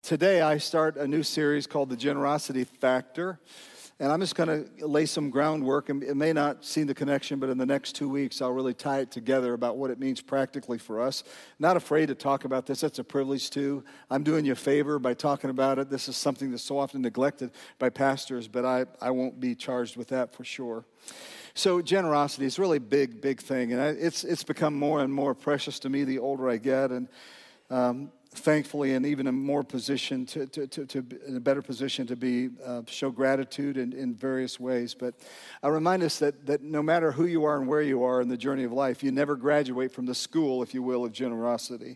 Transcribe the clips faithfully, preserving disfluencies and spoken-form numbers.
today I start a new series called The Generosity Factor. And I'm just going to lay some groundwork, and it may not seem the connection, but in the next two weeks, I'll really tie it together about what it means practically for us. Not afraid to talk about this. That's a privilege, too. I'm doing you a favor by talking about it. This is something that's so often neglected by pastors, but I, I won't be charged with that for sure. So generosity is really a big, big thing, and I, it's it's become more and more precious to me the older I get, and um, thankfully, and even in more position to, to, to, to in a better position to be uh, show gratitude in, in various ways. But I remind us that that no matter who you are and where you are in the journey of life, you never graduate from the school, if you will, of generosity.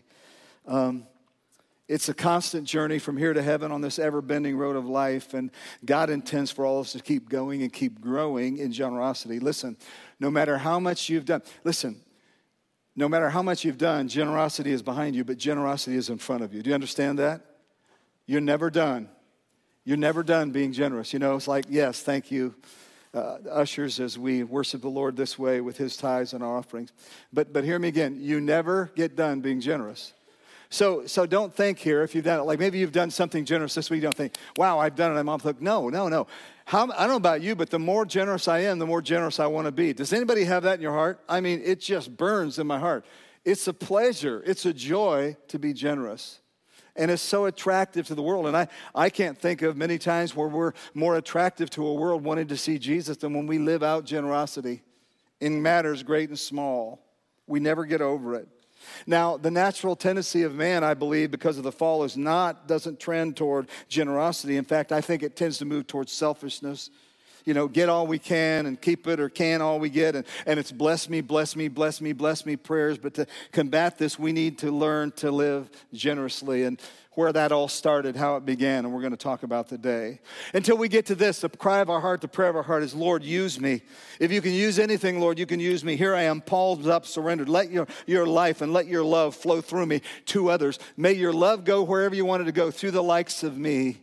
Um, it's a constant journey from here to heaven on this ever-bending road of life, and God intends for all of us to keep going and keep growing in generosity. Listen, no matter how much you've done, listen. No matter how much you've done, generosity is behind you, but generosity is in front of you. Do you understand that? You're never done. You're never done being generous. You know, it's like, yes, thank you, uh, ushers, as we worship the Lord this way with his tithes and our offerings. But but hear me again, you never get done being generous. So so don't think here, if you've done it, like maybe you've done something generous this week, don't think, wow, I've done it, I'm off. No, no, no. How, I don't know about you, but the more generous I am, the more generous I want to be. Does anybody have that in your heart? I mean, it just burns in my heart. It's a pleasure. It's a joy to be generous. And it's so attractive to the world. And I, I can't think of many times where we're more attractive to a world wanting to see Jesus than when we live out generosity in matters great and small. We never get over it. Now, the natural tendency of man, I believe, because of the fall, is not, doesn't trend toward generosity. In fact, I think it tends to move towards selfishness. You know, get all we can and keep it, or can all we get. And, and it's bless me, bless me, bless me, bless me prayers. But to combat this, we need to learn to live generously. And where that all started, how it began, and we're going to talk about today. Until we get to this, the cry of our heart, the prayer of our heart is, Lord, use me. If you can use anything, Lord, you can use me. Here I am, palms up, surrendered. Let your, your life and let your love flow through me to others. May your love go wherever you want it to go, through the likes of me.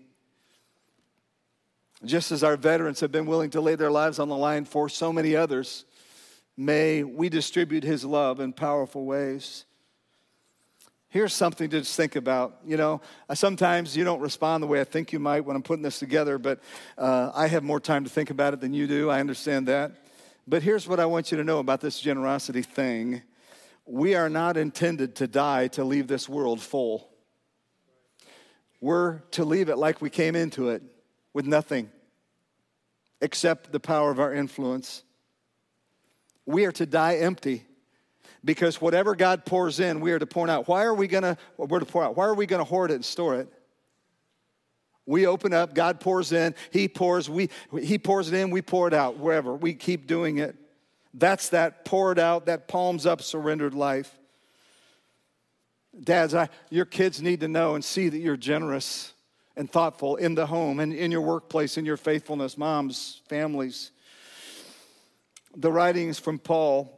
Just as our veterans have been willing to lay their lives on the line for so many others, may we distribute his love in powerful ways. Here's something to just think about. You know, sometimes you don't respond the way I think you might when I'm putting this together, but uh, I have more time to think about it than you do. I understand that. But here's what I want you to know about this generosity thing. We are not intended to die to leave this world full. We're to leave it like we came into it, with nothing except the power of our influence. We are to die empty. Because whatever God pours in, we are to pour out. Why are we going to, we're to pour out. Why are we going to hoard it and store it? We open up, God pours in, he pours, we he pours it in, we pour it out, wherever. We keep doing it. That's that poured out, that palms up, surrendered life. Dads, I, your kids need to know and see that you're generous and thoughtful in the home and in your workplace, in your faithfulness. Moms, families. The writings from Paul,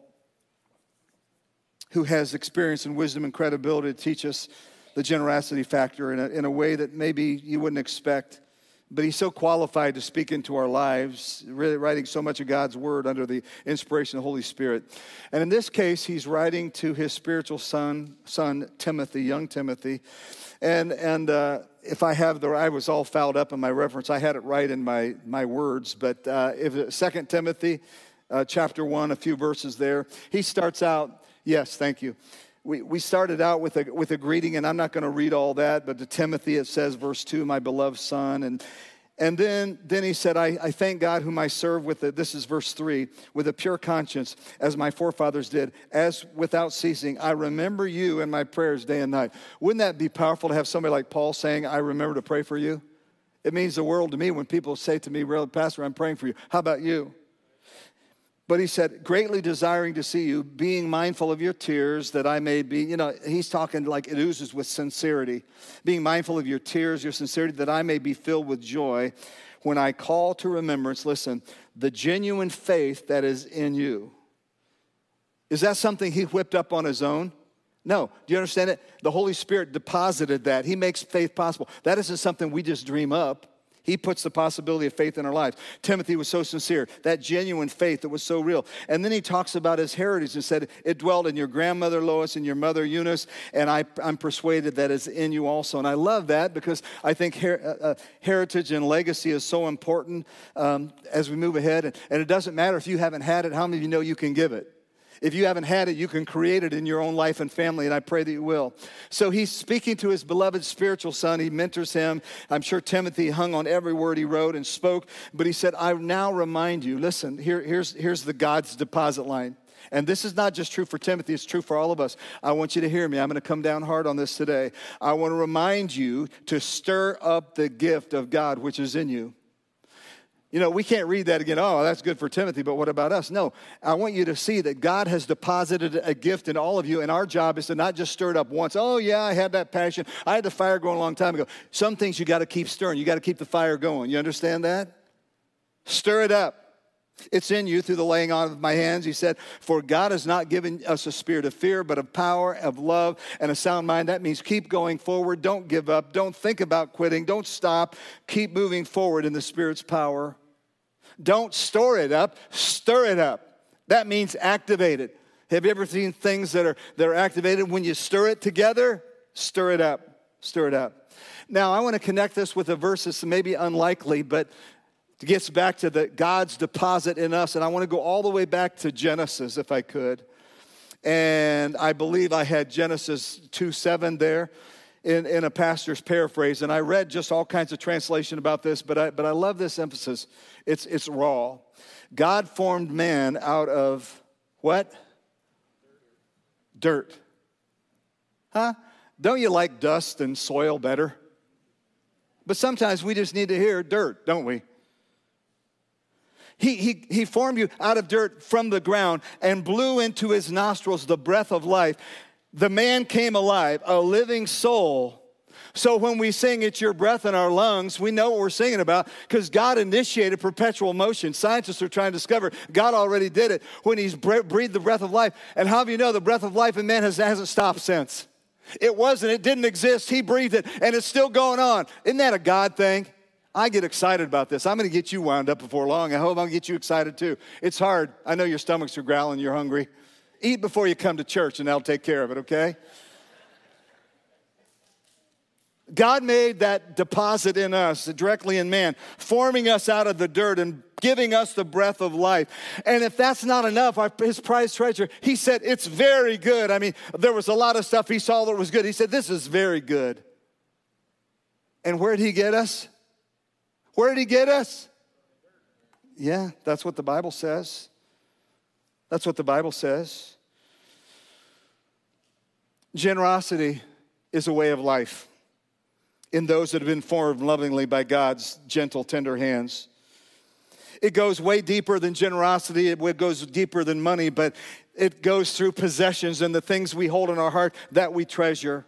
who has experience and wisdom and credibility to teach us the generosity factor in a, in a way that maybe you wouldn't expect. But he's so qualified to speak into our lives, really writing so much of God's word under the inspiration of the Holy Spirit. And in this case, he's writing to his spiritual son, son Timothy, young Timothy. And and uh, if I have the, I was all fouled up in my reference. I had it right in my, my words. But uh, if Second Timothy uh, chapter one, a few verses there, he starts out, yes, thank you. We we started out with a with a greeting, and I'm not going to read all that, but to Timothy it says, verse two, my beloved son, and and then then he said, I, I thank God whom I serve with a, this is verse three, with a pure conscience, as my forefathers did, as without ceasing, I remember you in my prayers day and night. Wouldn't that be powerful to have somebody like Paul saying, I remember to pray for you? It means the world to me when people say to me, well, Pastor, I'm praying for you. How about you? But he said, greatly desiring to see you, being mindful of your tears, that I may be, you know, he's talking like it oozes with sincerity. Being mindful of your tears, your sincerity, that I may be filled with joy when I call to remembrance, listen, the genuine faith that is in you. Is that something he whipped up on his own? No. Do you understand it? The Holy Spirit deposited that. He makes faith possible. That isn't something we just dream up. He puts the possibility of faith in our lives. Timothy was so sincere, that genuine faith that was so real. And then he talks about his heritage and said, it dwelled in your grandmother Lois and your mother Eunice, and I, I'm persuaded that it's in you also. And I love that because I think her, uh, uh, heritage and legacy is so important um, as we move ahead. And, and it doesn't matter if you haven't had it. How many of you know you can give it? If you haven't had it, you can create it in your own life and family, and I pray that you will. So he's speaking to his beloved spiritual son. He mentors him. I'm sure Timothy hung on every word he wrote and spoke, but he said, I now remind you, listen, here, here's, here's the God's deposit line. And this is not just true for Timothy, it's true for all of us. I want you to hear me. I'm going to come down hard on this today. I want to remind you to stir up the gift of God which is in you. You know, we can't read that again. Oh, that's good for Timothy, but what about us? No, I want you to see that God has deposited a gift in all of you, and our job is to not just stir it up once. Oh, yeah, I had that passion. I had the fire going a long time ago. Some things you got to keep stirring. You got to keep the fire going. You understand that? Stir it up. It's in you through the laying on of my hands. He said, for God has not given us a spirit of fear, but of power, of love, and a sound mind. That means keep going forward. Don't give up. Don't think about quitting. Don't stop. Keep moving forward in the Spirit's power. Don't store it up, stir it up. That means activate it. Have you ever seen things that are, that are activated? When you stir it together, stir it up, stir it up. Now, I want to connect this with a verse that's maybe unlikely, but it gets back to the God's deposit in us. And I want to go all the way back to Genesis, if I could. And I believe I had Genesis two seven there. In, in a pastor's paraphrase, and I read just all kinds of translation about this, but I, but I love this emphasis. It's, it's raw. God formed man out of what? Dirt. Huh? Don't you like dust and soil better? But sometimes we just need to hear dirt, don't we? He, he, he formed you out of dirt from the ground and blew into his nostrils the breath of life. The man came alive, a living soul. So when we sing, it's your breath in our lungs, we know what we're singing about because God initiated perpetual motion. Scientists are trying to discover God already did it when he's breathed the breath of life. And how do you know the breath of life in man has, hasn't stopped since? It wasn't, it didn't exist. He breathed it, and it's still going on. Isn't that a God thing? I get excited about this. I'm going to get you wound up before long. I hope I'm going to get you excited too. It's hard. I know your stomachs are growling, you're hungry. Eat before you come to church, and that'll take care of it, okay? God made that deposit in us, directly in man, forming us out of the dirt and giving us the breath of life. And if that's not enough, our, his prized treasure, he said, it's very good. I mean, there was a lot of stuff he saw that was good. He said, this is very good. And where did he get us? Where did he get us? Yeah, that's what the Bible says. That's what the Bible says. Generosity is a way of life in those that have been formed lovingly by God's gentle, tender hands. It goes way deeper than generosity. It goes deeper than money, but it goes through possessions and the things we hold in our heart that we treasure.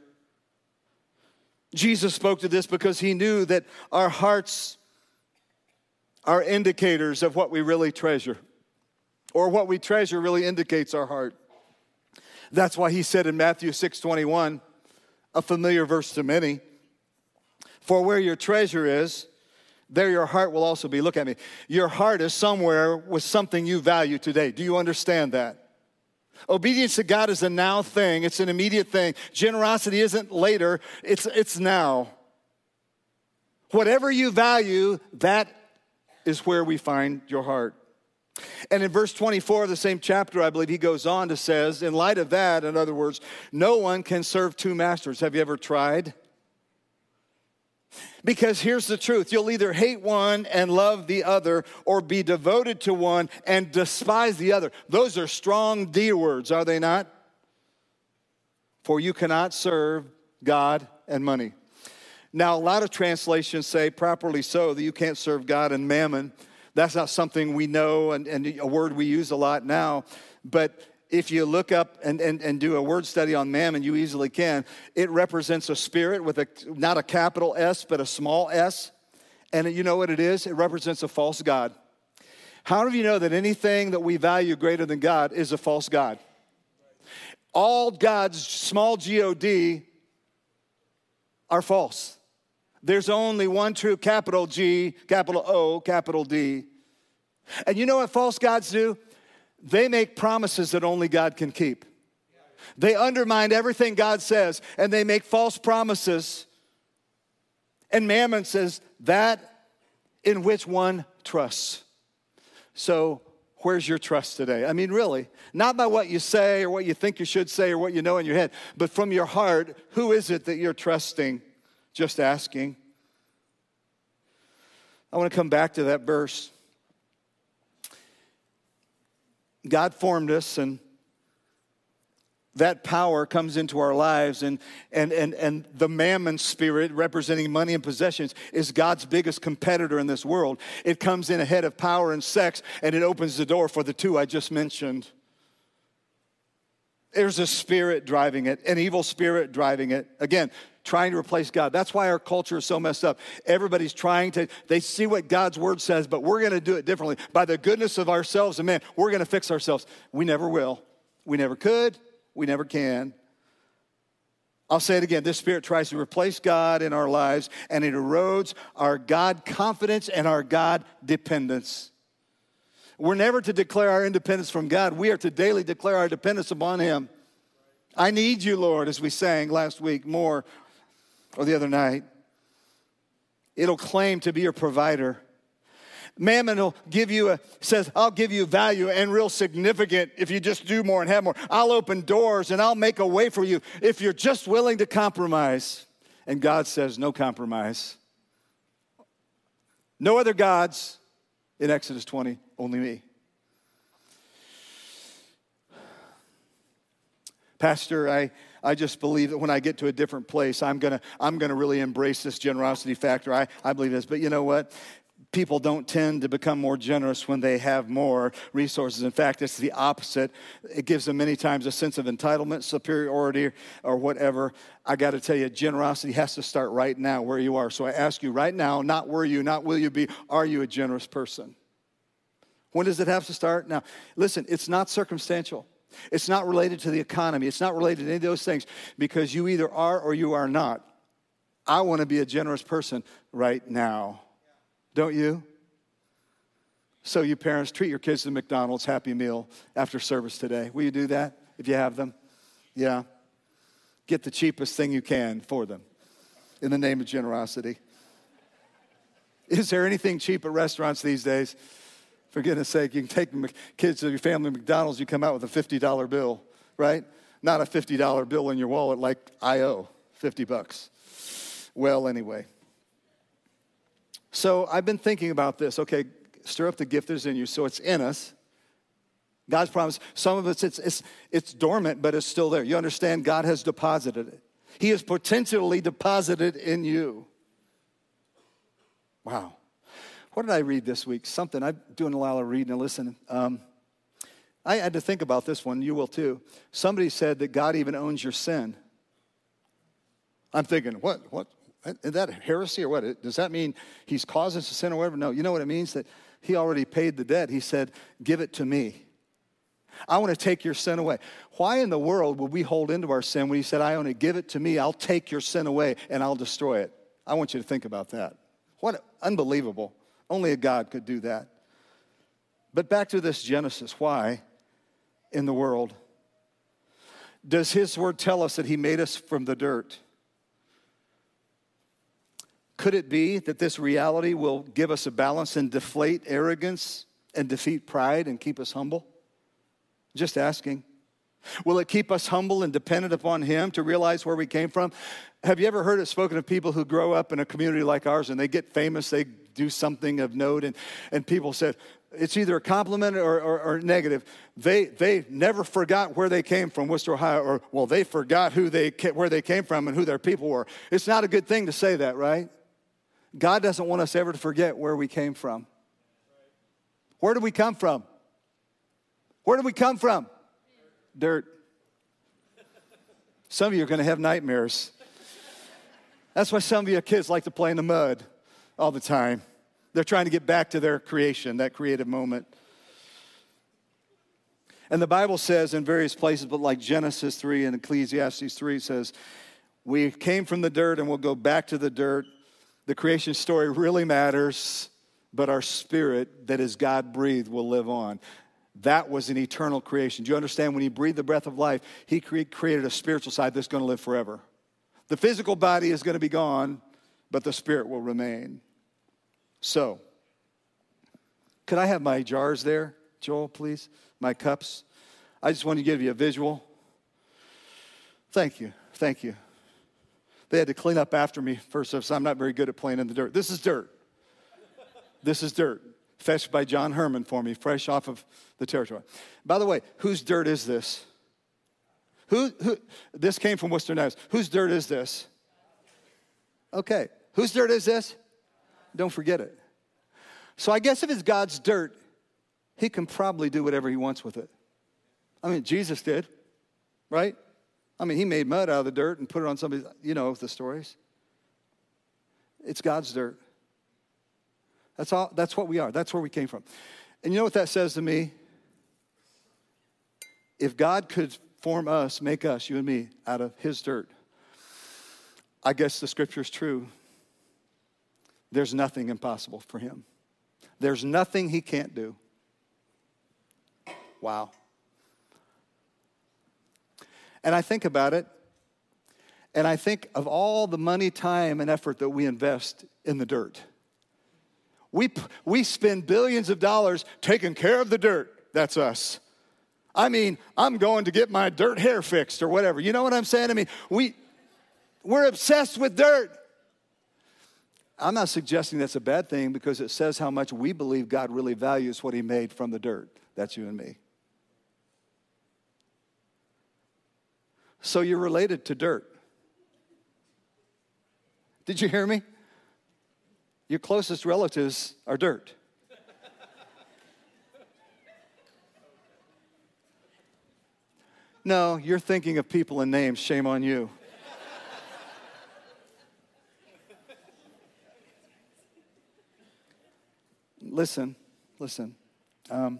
Jesus spoke to this because he knew that our hearts are indicators of what we really treasure, or what we treasure really indicates our heart. That's why he said in Matthew six twenty-one, a familiar verse to many, for where your treasure is, there your heart will also be. Look at me. Your heart is somewhere with something you value today. Do you understand that? Obedience to God is a now thing. It's an immediate thing. Generosity isn't later. It's, it's now. Whatever you value, that is where we find your heart. And in verse twenty-four of the same chapter, I believe he goes on to says, in light of that, in other words, no one can serve two masters. Have you ever tried? Because here's the truth. You'll either hate one and love the other, or be devoted to one and despise the other. Those are strong D words, are they not? For you cannot serve God and money. Now, a lot of translations say, properly so, that you can't serve God and mammon. That's not something we know and, and a word we use a lot now. But if you look up and, and, and do a word study on mammon, you easily can. It represents a spirit with a not a capital S, but a small s. And you know what it is? It represents a false god. How do you know that anything that we value greater than God is a false god? All gods, small G O D, are false. There's only one true, capital G, capital O, capital D. And you know what false gods do? They make promises that only God can keep. They undermine everything God says, and they make false promises. And Mammon says, that in which one trusts. So where's your trust today? I mean, really, not by what you say or what you think you should say or what you know in your head, but from your heart, who is it that you're trusting? Just asking. I want to come back to that verse. God formed us, and that power comes into our lives, and, and, and, and the mammon spirit, representing money and possessions, is God's biggest competitor in this world. It comes in ahead of power and sex, and it opens the door for the two I just mentioned. There's a spirit driving it, an evil spirit driving it. Again, trying to replace God. That's why our culture is so messed up. Everybody's trying to, they see what God's word says, but we're going to do it differently. By the goodness of ourselves and man, we're going to fix ourselves. We never will. We never could. We never can. I'll say it again. This spirit tries to replace God in our lives, and it erodes our God confidence and our God dependence. We're never to declare our independence from God. We are to daily declare our dependence upon him. I need you, Lord, as we sang last week more, or the other night. It'll claim to be your provider. Mammon will give you a, says, I'll give you value and real significant if you just do more and have more. I'll open doors and I'll make a way for you if you're just willing to compromise. And God says, no compromise. No other gods in Exodus twenty, only me. Pastor, I, I just believe that when I get to a different place, I'm gonna I'm gonna really embrace this generosity factor. I, I believe this. But you know what? People don't tend to become more generous when they have more resources. In fact, it's the opposite. It gives them many times a sense of entitlement, superiority, or whatever. I got to tell you, generosity has to start right now where you are. So I ask you right now, not were you, not will you be, are you a generous person? When does it have to start? Now, listen, it's not circumstantial. It's not related to the economy. It's not related to any of those things, because you either are or you are not. I want to be a generous person right now. Don't you? So you parents, treat your kids to McDonald's Happy Meal after service today. Will you do that if you have them? Yeah. Get the cheapest thing you can for them in the name of generosity. Is there anything cheap at restaurants these days? For goodness sake, you can take kids to your family McDonald's, you come out with a fifty dollar bill, right? Not a fifty dollar bill in your wallet like I owe, fifty bucks. Well, anyway. So I've been thinking about this. Okay, stir up the gift that's in you. So it's in us. God's promise. Some of us, it's, it's, it's dormant, but it's still there. You understand? God has deposited it. He has potentially deposited in you. Wow. What did I read this week? Something. I'm doing a lot of reading and listening. Um, I had to think about this one. You will too. Somebody said that God even owns your sin. I'm thinking, what? What? Is that heresy or what? Does that mean he's caused us to sin or whatever? No. You know what it means? That he already paid the debt. He said, give it to me. I want to take your sin away. Why in the world would we hold into our sin when he said, I own it, give it to me, I'll take your sin away and I'll destroy it? I want you to think about that. What unbelievable. Only a God could do that. But back to this Genesis. Why in the world does his word tell us that he made us from the dirt? Could it be that this reality will give us a balance and deflate arrogance and defeat pride and keep us humble? Just asking. Will it keep us humble and dependent upon him to realize where we came from? Have you ever heard it spoken of people who grow up in a community like ours and they get famous, they do something of note, and, and people said, it's either a compliment or, or, or negative. They they never forgot where they came from, Worcester, Ohio, or, well, they forgot who they where they came from and who their people were. It's not a good thing to say that, right? God doesn't want us ever to forget where we came from. Where did we come from? Where did we come from? Dirt. Some of you are going to have nightmares. That's why some of you kids like to play in the mud all the time. They're trying to get back to their creation, that creative moment. And the Bible says in various places, but like Genesis three and Ecclesiastes three says, we came from the dirt and we'll go back to the dirt. The creation story really matters, but our spirit that is God-breathed will live on. That was an eternal creation. Do you understand? When he breathed the breath of life, he cre- created a spiritual side that's going to live forever. The physical body is going to be gone, but the spirit will remain. So, could I have my jars there, Joel, please? My cups. I just want to give you a visual. Thank you. Thank you. They had to clean up after me first, so I'm not very good at playing in the dirt. This is dirt. This is dirt. Fetched by John Herman for me, fresh off of the territory. By the way, whose dirt is this? Who, who? This came from Worcester Knives. Whose dirt is this? Okay. Whose dirt is this? Don't forget it. So I guess if it's God's dirt, he can probably do whatever he wants with it. I mean, Jesus did, right? I mean, he made mud out of the dirt and put it on somebody's, you know, the stories. It's God's dirt. That's all. That's what we are. That's where we came from. And you know what that says to me? If God could form us, make us, you and me, out of his dirt, I guess the scripture is true. There's nothing impossible for him. There's nothing he can't do. Wow. And I think about it, and I think of all the money, time, and effort that we invest in the dirt. We, we spend billions of dollars taking care of the dirt. That's us. I mean, I'm going to get my dirt hair fixed or whatever. You know what I'm saying? I mean, we, we're obsessed with dirt. I'm not suggesting that's a bad thing because it says how much we believe God really values what he made from the dirt. That's you and me. So you're related to dirt. Did you hear me? Your closest relatives are dirt. No, you're thinking of people and names. Shame on you. Listen, listen. Um,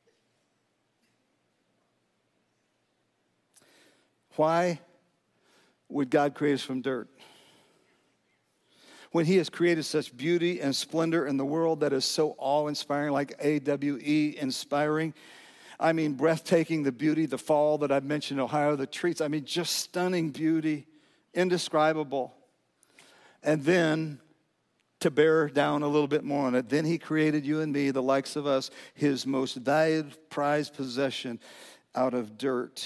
why would God create us from dirt? When he has created such beauty and splendor in the world that is so awe-inspiring, like A W E, inspiring. I mean, breathtaking, the beauty, the fall that I've mentioned in Ohio, the trees. I mean, just stunning beauty, indescribable. And then, to bear down a little bit more on it, then he created you and me, the likes of us, his most valued, prized possession, out of dirt.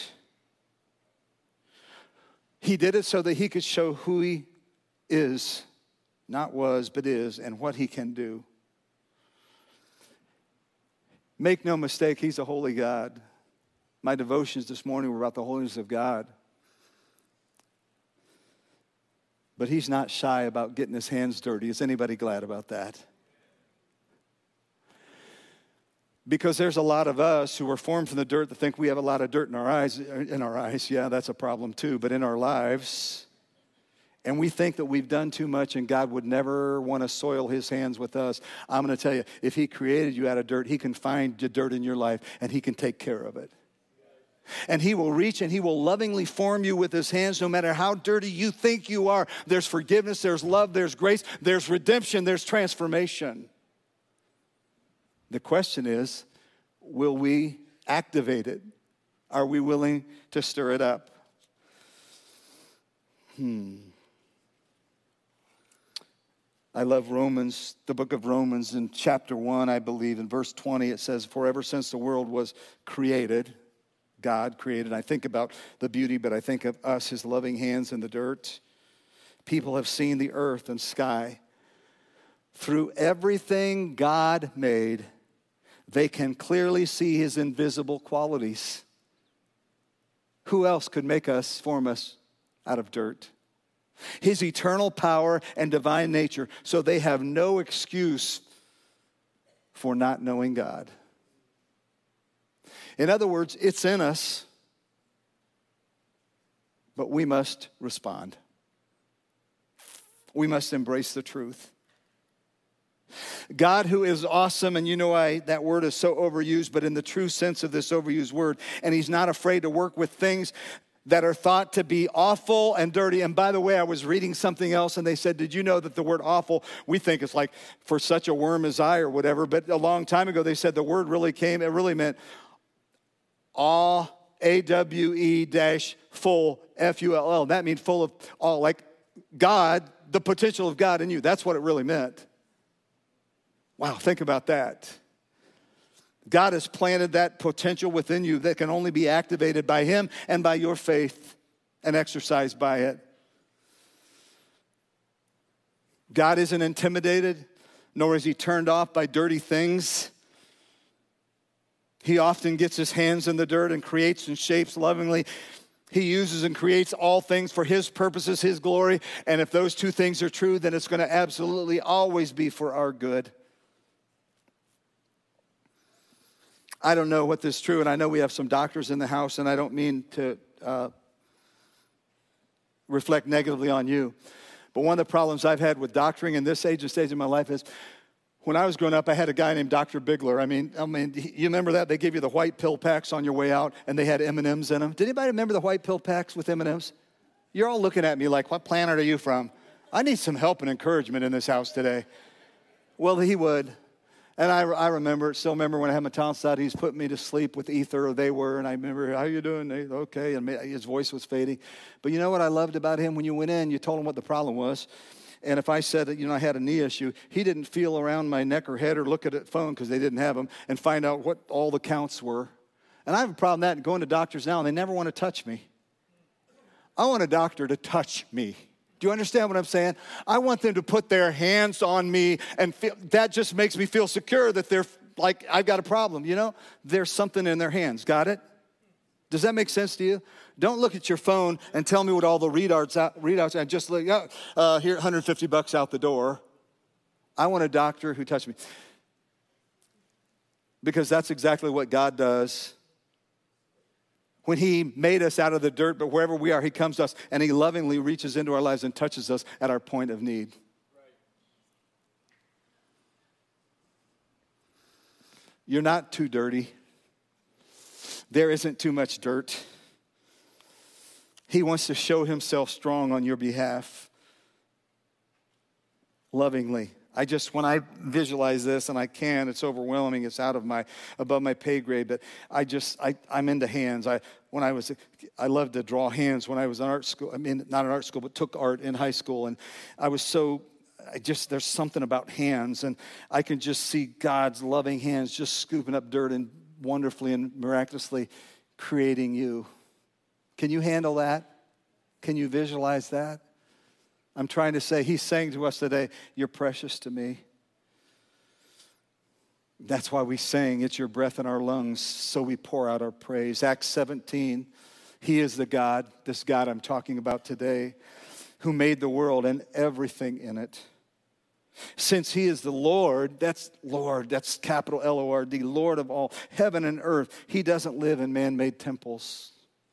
He did it so that he could show who he is. Not was, but is, and what he can do. Make no mistake, he's a holy God. My devotions this morning were about the holiness of God. But he's not shy about getting his hands dirty. Is anybody glad about that? Because there's a lot of us who were formed from the dirt that think we have a lot of dirt in our eyes. In our eyes, yeah, that's a problem too. But in our lives, and we think that we've done too much and God would never want to soil his hands with us. I'm going to tell you, if he created you out of dirt, he can find the dirt in your life and he can take care of it. And he will reach and he will lovingly form you with his hands no matter how dirty you think you are. There's forgiveness, there's love, there's grace, there's redemption, there's transformation. The question is, will we activate it? Are we willing to stir it up? Hmm. I love Romans, the book of Romans in chapter one, I believe. In verse twenty, it says, for ever since the world was created, God created. I think about the beauty, but I think of us, his loving hands in the dirt. People have seen the earth and sky. Through everything God made, they can clearly see his invisible qualities. Who else could make us, form us out of dirt? His eternal power and divine nature, so they have no excuse for not knowing God. In other words, it's in us, but we must respond. We must embrace the truth. God, who is awesome, and you know I, that word is so overused, but in the true sense of this overused word, and he's not afraid to work with things that are thought to be awful and dirty. And by the way, I was reading something else and they said, did you know that the word awful, we think it's like for such a worm as I or whatever, but a long time ago they said the word really came, it really meant awe, A W E dash full, F U L L. That means full of all, like God, the potential of God in you. That's what it really meant. Wow, think about that. God has planted that potential within you that can only be activated by Him and by your faith and exercised by it. God isn't intimidated, nor is He turned off by dirty things. He often gets His hands in the dirt and creates and shapes lovingly. He uses and creates all things for His purposes, His glory. And if those two things are true, then it's going to absolutely always be for our good. I don't know what this is true, and I know we have some doctors in the house, and I don't mean to uh, reflect negatively on you. But one of the problems I've had with doctoring in this age and stage of my life is when I was growing up, I had a guy named Doctor Bigler. I mean, I mean, you remember that? They gave you the white pill packs on your way out, and they had M and M's in them. Did anybody remember the white pill packs with M and M's? You're all looking at me like, what planet are you from? I need some help and encouragement in this house today. Well, he would. And I, I remember, still remember when I had my tonsils out, he's putting me to sleep with ether, or they were, and I remember, how you doing? They, okay, and his voice was fading. But you know what I loved about him? When you went in, you told him what the problem was. And if I said that, you know, I had a knee issue, he didn't feel around my neck or head or look at a phone because they didn't have them and find out what all the counts were. And I have a problem with that, going to doctors now, and they never want to touch me. I want a doctor to touch me. Do you understand what I'm saying? I want them to put their hands on me, and feel, that just makes me feel secure that they're like, I've got a problem, you know? There's something in their hands. Got it? Does that make sense to you? Don't look at your phone and tell me what all the readouts out, readouts and just like, oh, uh, here, one hundred fifty bucks out the door. I want a doctor who touched me. Because that's exactly what God does. When He made us out of the dirt, but wherever we are, He comes to us, and He lovingly reaches into our lives and touches us at our point of need. Right. You're not too dirty. There isn't too much dirt. He wants to show Himself strong on your behalf, lovingly. I just, when I visualize this, and I can, it's overwhelming. It's out of my, above my pay grade. But I just, I, I'm into hands. I, when I was, I loved to draw hands when I was in art school. I mean, not in art school, but took art in high school. And I was so, I just, there's something about hands. And I can just see God's loving hands just scooping up dirt and wonderfully and miraculously creating you. Can you handle that? Can you visualize that? I'm trying to say, He's saying to us today, you're precious to me. That's why we sing, it's your breath in our lungs, so we pour out our praise. Acts seventeen, He is the God, this God I'm talking about today, who made the world and everything in it. Since He is the Lord, that's Lord, that's capital L O R D, Lord of all heaven and earth, He doesn't live in man-made temples.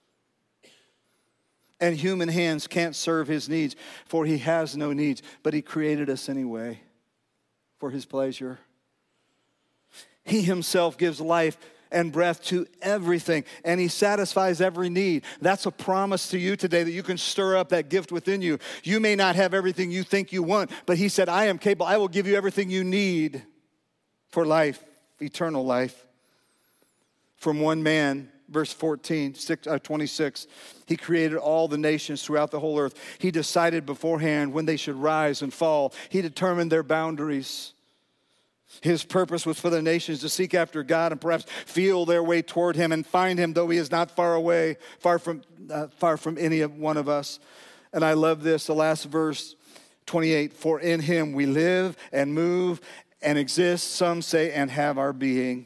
And human hands can't serve His needs, for He has no needs. But He created us anyway for His pleasure. He Himself gives life and breath to everything, and He satisfies every need. That's a promise to you today that you can stir up that gift within you. You may not have everything you think you want, but He said, I am capable. I will give you everything you need for life, eternal life. From one man, verse fourteen, six, uh, twenty-six, He created all the nations throughout the whole earth. He decided beforehand when they should rise and fall. He determined their boundaries. His purpose was for the nations to seek after God and perhaps feel their way toward Him and find Him, though He is not far away, far from, uh, far from any of one of us. And I love this, the last verse, twenty-eight, for in Him we live and move and exist, some say, and have our being.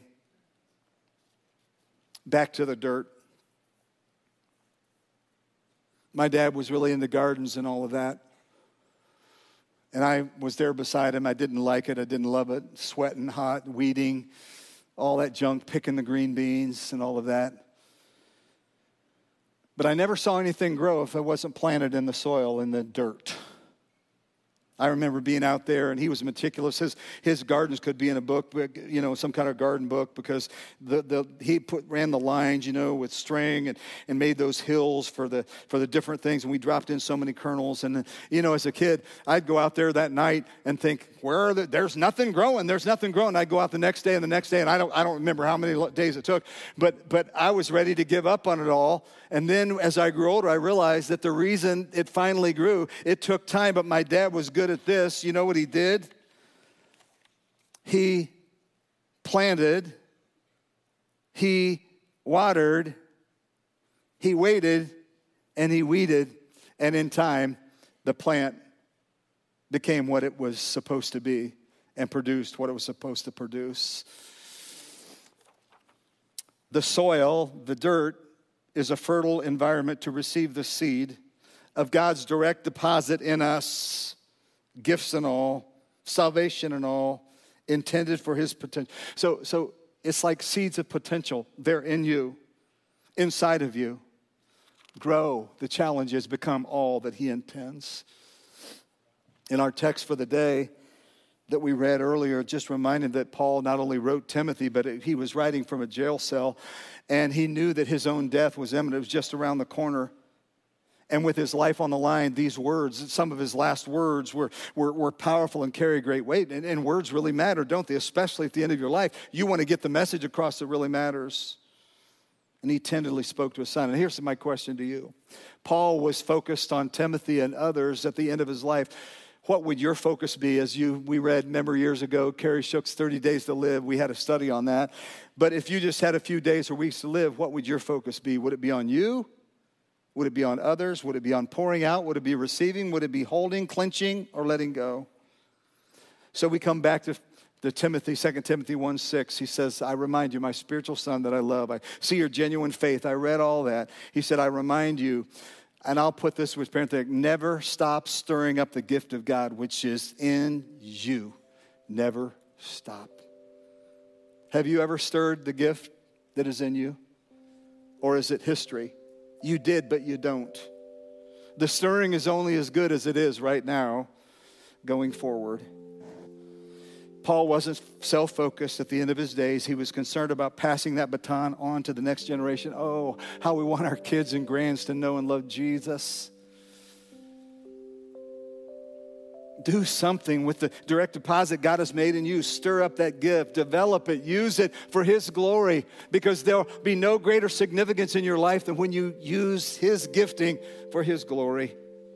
Back to the dirt. My dad was really into gardens and all of that. And I was there beside him. I didn't like it. I didn't love it. Sweating, hot, weeding, all that junk, picking the green beans and all of that. But I never saw anything grow if it wasn't planted in the soil, in the dirt. I remember being out there, and he was meticulous. His his gardens could be in a book, you know, some kind of garden book, because the the he put ran the lines, you know, with string and, and made those hills for the for the different things. And we dropped in so many kernels. And you know, as a kid, I'd go out there that night and think, where are the? There's nothing growing. There's nothing growing. I'd go out the next day and the next day, and I don't I don't remember how many days it took, but but I was ready to give up on it all. And then as I grew older, I realized that the reason it finally grew, it took time, but my dad was good at this. You know what he did? He planted, he watered, he waited, and he weeded, and in time, the plant became what it was supposed to be and produced what it was supposed to produce. The soil, the dirt, is a fertile environment to receive the seed of God's direct deposit in us, gifts and all, salvation and all, intended for his potential. So, so it's like seeds of potential. They're in you, inside of you. Grow. The challenge is become all that he intends. In our text for the day that we read earlier, just reminded that Paul not only wrote Timothy, but he was writing from a jail cell, and he knew that his own death was imminent. It was just around the corner. And with his life on the line, these words, some of his last words were, were, were powerful and carry great weight. And, and words really matter, don't they? Especially at the end of your life. You want to get the message across that really matters. And he tenderly spoke to his son. And here's my question to you. Paul was focused on Timothy and others at the end of his life. What would your focus be? As you we read, remember years ago, Carrie Shook's thirty days to live. We had a study on that. But if you just had a few days or weeks to live, what would your focus be? Would it be on you? Would it be on others? Would it be on pouring out? Would it be receiving? Would it be holding, clenching, or letting go? So we come back to, to Timothy, Second Timothy one six. He says, I remind you, my spiritual son that I love. I see your genuine faith. I read all that. He said, I remind you. And I'll put this with parenthetic, never stop stirring up the gift of God, which is in you. Never stop. Have you ever stirred the gift that is in you? Or is it history? You did, but you don't. The stirring is only as good as it is right now going forward. Paul wasn't self-focused at the end of his days. He was concerned about passing that baton on to the next generation. Oh, how we want our kids and grands to know and love Jesus. Do something with the direct deposit God has made in you. Stir up that gift. Develop it. Use it for his glory. Because there will be no greater significance in your life than when you use his gifting for his glory.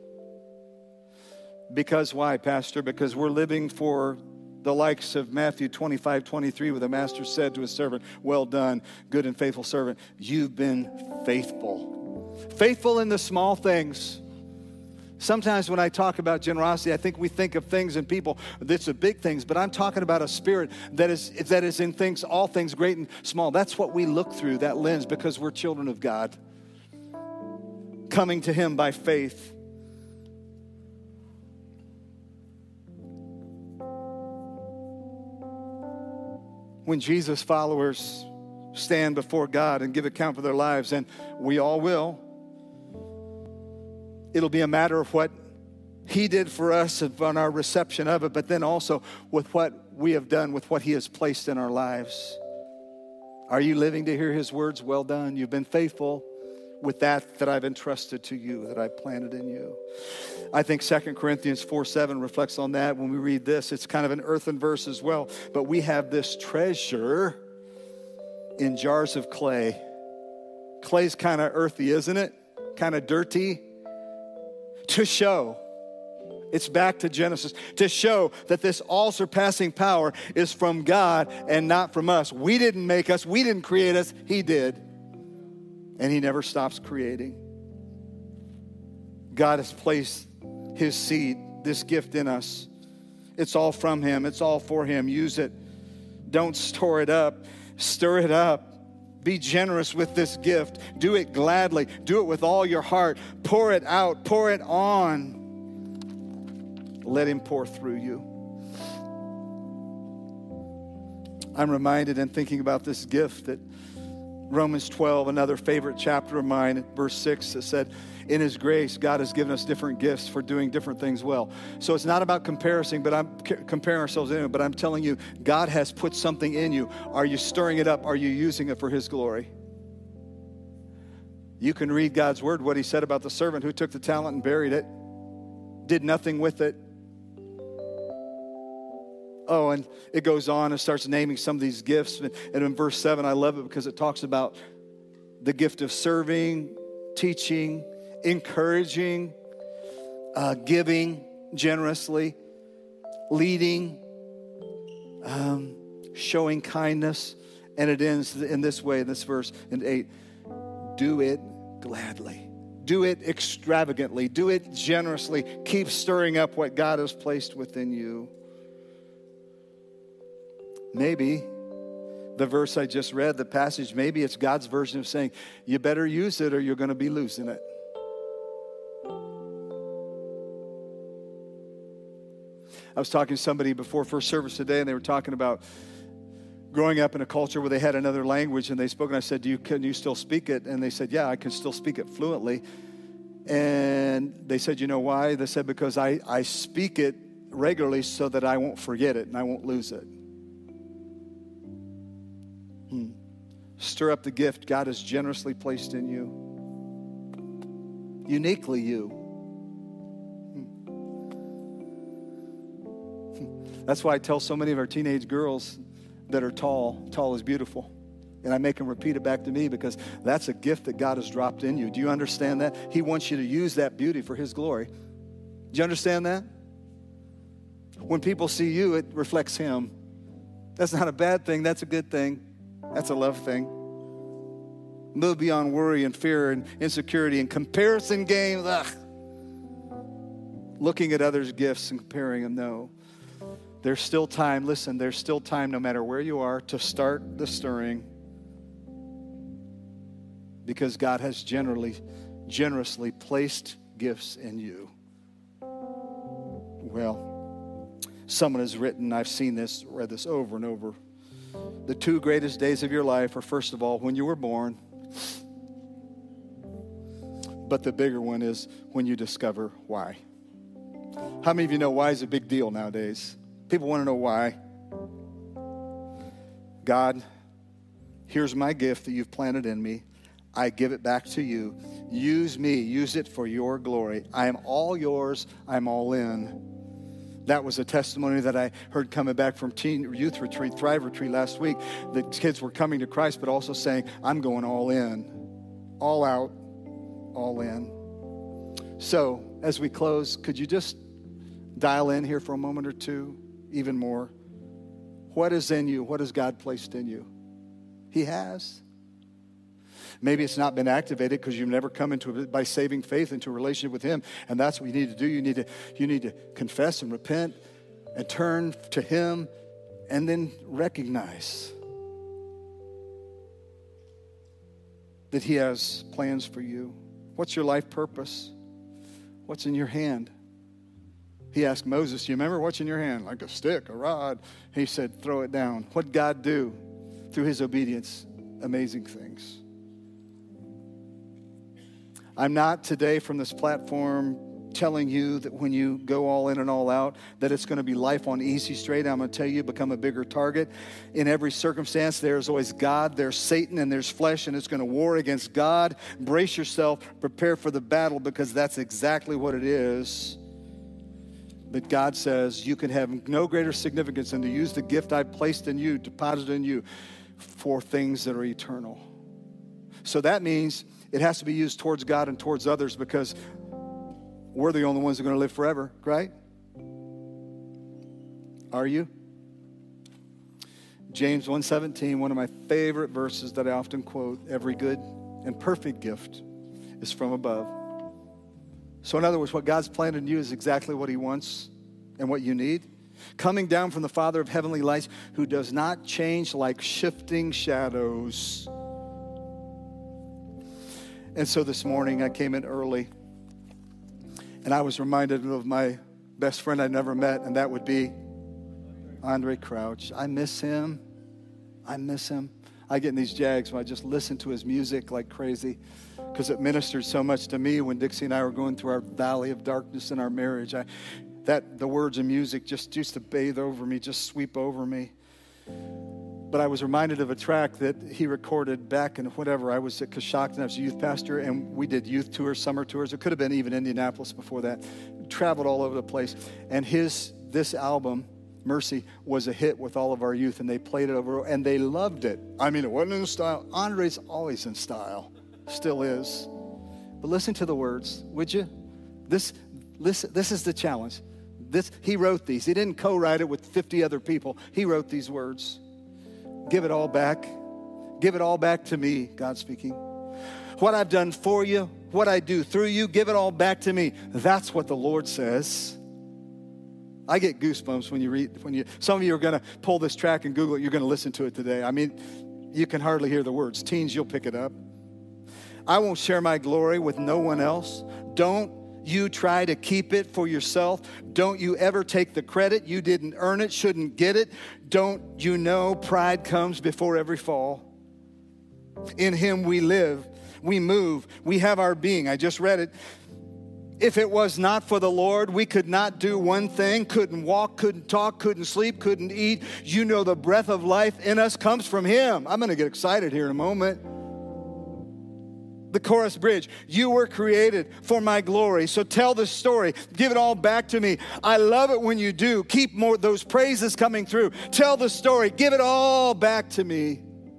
Because why, Pastor? Because we're living for the likes of Matthew twenty-five twenty-three, where the master said to his servant, well done, good and faithful servant. You've been faithful. Faithful in the small things. Sometimes when I talk about generosity, I think we think of things and people that's the big things, but I'm talking about a spirit that is that is in things, all things great and small. That's what we look through, that lens, because we're children of God. Coming to him by faith. When Jesus followers stand before God and give account for their lives, and we all will, it'll be a matter of what he did for us and on our reception of it, but then also with what we have done with what he has placed in our lives. Are you living to hear his words? Well done. You've been faithful with that that I've entrusted to you, that I've planted in you. I think Second Corinthians four seven reflects on that when we read this. It's kind of an earthen verse as well. But we have this treasure in jars of clay. Clay's kind of earthy, isn't it? Kind of dirty. To show, it's back to Genesis, to show that this all-surpassing power is from God and not from us. We didn't make us. We didn't create us. He did. And he never stops creating. God has placed his seed, this gift in us. It's all from him. It's all for him. Use it. Don't store it up. Stir it up. Be generous with this gift. Do it gladly. Do it with all your heart. Pour it out. Pour it on. Let him pour through you. I'm reminded in thinking about this gift that Romans twelve, another favorite chapter of mine, verse six, it said, in his grace, God has given us different gifts for doing different things well. So it's not about comparison, but I'm c- comparing ourselves in it, but I'm telling you, God has put something in you. Are you stirring it up? Are you using it for his glory? You can read God's word, what he said about the servant who took the talent and buried it, did nothing with it. Oh, and it goes on and starts naming some of these gifts. And in verse seven, I love it because it talks about the gift of serving, teaching, encouraging, uh, giving generously, leading, um, showing kindness. And it ends in this way, in this verse, in eight, do it gladly. Do it extravagantly. Do it generously. Keep stirring up what God has placed within you. Maybe the verse I just read, the passage, maybe it's God's version of saying, you better use it or you're going to be losing it. I was talking to somebody before first service today, and they were talking about growing up in a culture where they had another language, and they spoke, and I said, Do you, can you still speak it? And they said, yeah, I can still speak it fluently. And they said, you know why? They said, because I, I speak it regularly so that I won't forget it and I won't lose it. Hmm. Stir up the gift God has generously placed in you. Uniquely you. Hmm. That's why I tell so many of our teenage girls that are tall, tall is beautiful. And I make them repeat it back to me because that's a gift that God has dropped in you. Do you understand that? He wants you to use that beauty for his glory. Do you understand that? When people see you, it reflects him. That's not a bad thing. That's a good thing. That's a love thing. Move beyond worry and fear and insecurity and comparison games. Ugh. Looking at others' gifts and comparing them. No. There's still time. Listen, there's still time no matter where you are to start the stirring. Because God has generally, generously placed gifts in you. Well, someone has written, I've seen this, read this over and over. The two greatest days of your life are, first of all, when you were born. But the bigger one is when you discover why. How many of you know why is a big deal nowadays? People want to know why. God, here's my gift that you've planted in me. I give it back to you. Use me. Use it for your glory. I am all yours. I'm all in. That was a testimony that I heard coming back from teen youth retreat, Thrive retreat last week. The kids were coming to Christ, but also saying, I'm going all in. All out, all in. So, as we close, could you just dial in here for a moment or two, even more? What is in you? What has God placed in you? He has. Maybe it's not been activated because you've never come into by saving faith into a relationship with him. And that's what you need to do. You need to, you need to confess and repent and turn to him and then recognize that he has plans for you. What's your life purpose? What's in your hand? He asked Moses, you remember what's in your hand? Like a stick, a rod. He said, throw it down. What'd God do through his obedience? Amazing things. I'm not today from this platform telling you that when you go all in and all out, that it's going to be life on easy straight. I'm going to tell you, become a bigger target. In every circumstance, there's always God, there's Satan, and there's flesh, and it's going to war against God. Brace yourself, prepare for the battle, because that's exactly what it is. But God says you can have no greater significance than to use the gift I've placed in you, deposited in you, for things that are eternal. So that means it has to be used towards God and towards others, because we're the only ones who are going to live forever, right? Are you? James one seventeen, one of my favorite verses that I often quote, every good and perfect gift is from above. So in other words, what God's planted in you is exactly what he wants and what you need. Coming down from the Father of heavenly lights, who does not change like shifting shadows. And so this morning I came in early, and I was reminded of my best friend I never met, and that would be Andre Crouch. I miss him. I miss him. I get in these jags when I just listen to his music like crazy because it ministered so much to me when Dixie and I were going through our valley of darkness in our marriage. I, that the words of music just used to bathe over me, just sweep over me. But I was reminded of a track that he recorded back in whatever. I was at Coshocton, I was a youth pastor, and we did youth tours, summer tours. It could have been even Indianapolis before that. Traveled all over the place. And his this album, Mercy, was a hit with all of our youth, and they played it over, and they loved it. I mean, it wasn't in style. Andre's always in style, still is. But listen to the words, would you? This, listen, this is the challenge. This, he wrote these. He didn't co-write it with fifty other people. He wrote these words. Give it all back. Give it all back to me, God speaking. What I've done for you, what I do through you, give it all back to me. That's what the Lord says. I get goosebumps when you read, when you, some of you are going to pull this track and Google it. You're going to listen to it today. I mean, you can hardly hear the words. Teens, you'll pick it up. I won't share my glory with no one else. Don't you try to keep it for yourself. Don't you ever take the credit. You didn't earn it, shouldn't get it. Don't you know pride comes before every fall? In him we live, we move, we have our being. I just read it. If it was not for the Lord, we could not do one thing, couldn't walk, couldn't talk, couldn't sleep, couldn't eat. You know the breath of life in us comes from him. I'm going to get excited here in a moment. The chorus bridge, you were created for my glory. So tell the story. Give it all back to me. I love it when you do. Keep more those praises coming through. Tell the story. Give it all back to me.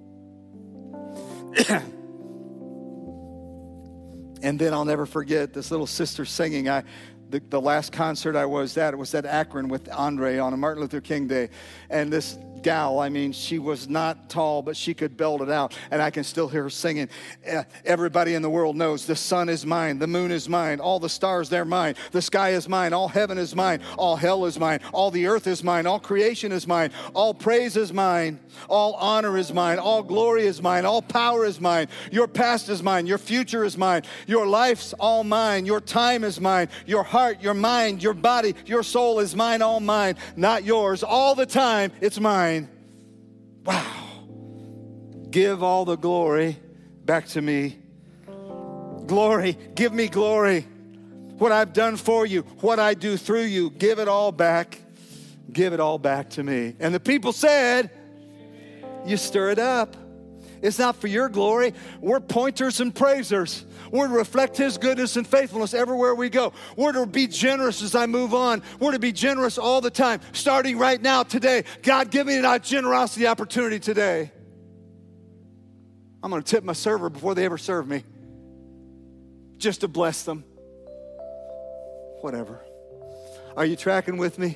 And then I'll never forget this little sister singing. I, the, the last concert I was at, it was at Akron with Andre on a Martin Luther King Day. And this gal, I mean, she was not tall, but she could belt it out. And I can still hear her singing. Uh, everybody in the world knows the sun is mine, the moon is mine, all the stars, they're mine. The sky is mine, all heaven is mine, all hell is mine, all the earth is mine, all creation is mine, all praise is mine, all honor is mine, all glory is mine, all power is mine. Your past is mine, your future is mine, your life's all mine, your time is mine, your heart, your mind, your body, your soul is mine, all mine, not yours. All the time, it's mine. Wow. Give all the glory back to me. Glory, give me glory. What I've done for you, what I do through you, give it all back. Give it all back to me. And the people said, you stir it up. It's not for your glory. We're pointers and praisers. We're to reflect his goodness and faithfulness everywhere we go. We're to be generous as I move on. We're to be generous all the time, starting right now, today. God, give me that generosity opportunity today. I'm going to tip my server before they ever serve me, just to bless them. Whatever. Are you tracking with me?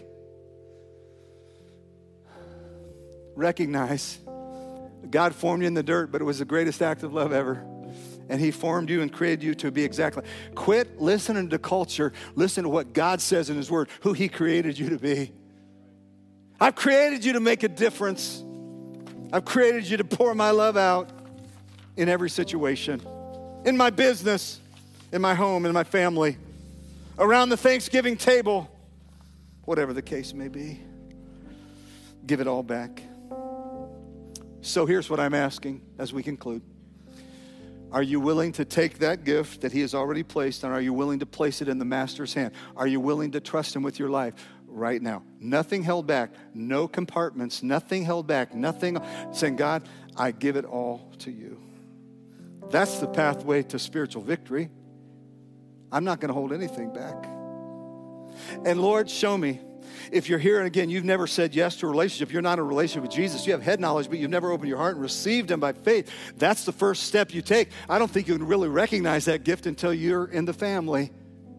Recognize God formed you in the dirt, but it was the greatest act of love ever. And he formed you and created you to be exactly. Quit listening to culture. Listen to what God says in his word, who he created you to be. I've created you to make a difference. I've created you to pour my love out in every situation. In my business, in my home, in my family, around the Thanksgiving table, whatever the case may be. Give it all back. So here's what I'm asking as we conclude. Are you willing to take that gift that he has already placed, and are you willing to place it in the master's hand? Are you willing to trust him with your life right now? Nothing held back, no compartments, nothing held back, nothing. Saying, God, I give it all to you. That's the pathway to spiritual victory. I'm not going to hold anything back. And Lord, show me. If you're here and again, you've never said yes to a relationship, you're not in a relationship with Jesus, you have head knowledge, but you've never opened your heart and received him by faith, that's the first step you take. I don't think you can really recognize that gift until you're in the family.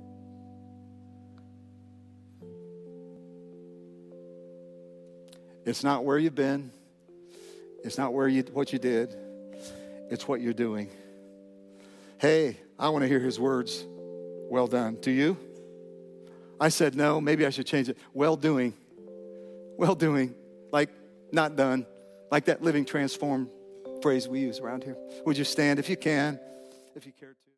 It's not where you've been. It's not where you what you did. It's what you're doing. Hey, I want to hear his words. Well done. Do you? I said, no, maybe I should change it. Well doing. Well doing. Like not done. Like that living transformed phrase we use around here. Would you stand if you can, if you care to?